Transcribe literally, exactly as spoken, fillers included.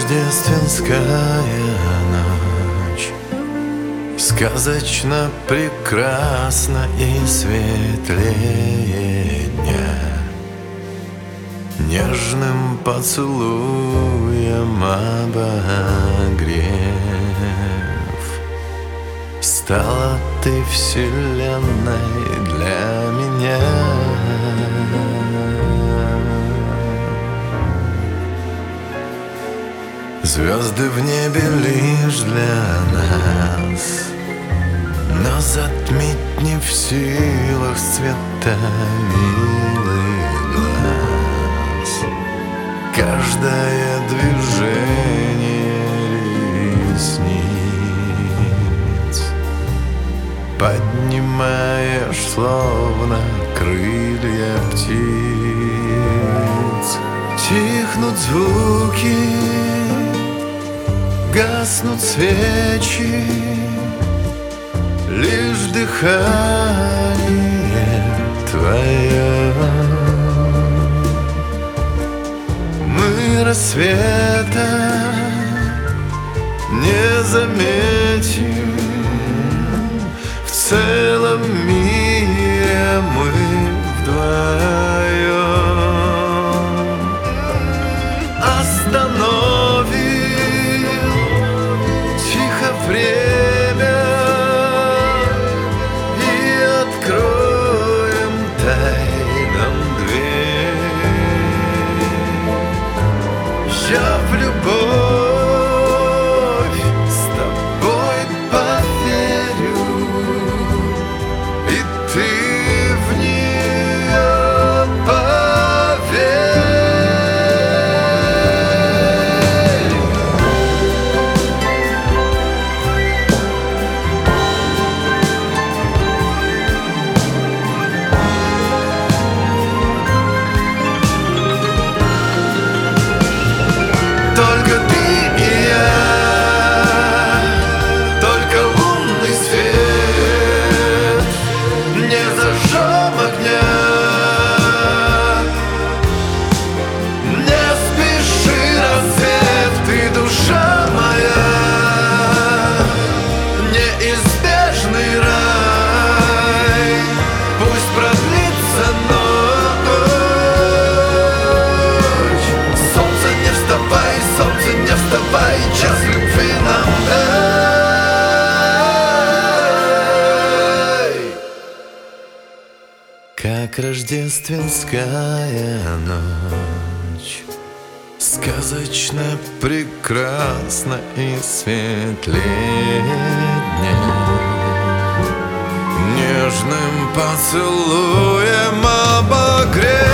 рождественская ночь сказочно прекрасна и светлее дня. Нежным поцелуем обогрев, стала ты вселенной для меня. Звезды в небе лишь для нас, но затмить не в силах цвета милых глаз. Каждое движение ресниц поднимаешь, словно крылья птиц. Тихнут звуки, гаснут свечи, лишь дыхание твое. Мы рассвета не заметим, в целом мире мы вдвоем. Остановим тихо время и откроем тайнам дверь. Я в любовь с тобой поверю, и ты в нее поверь. Только ты и я, только лунный свет, не зажжем огня. Не спеши, рассвет, ты душа моя, неизбежный рай. Пусть продлится ночь, солнце не вставай, солнце не вставай, час любви нам дай. Как рождественская ночь сказочно прекрасна и светлее дня. Нежным поцелуем обогрев,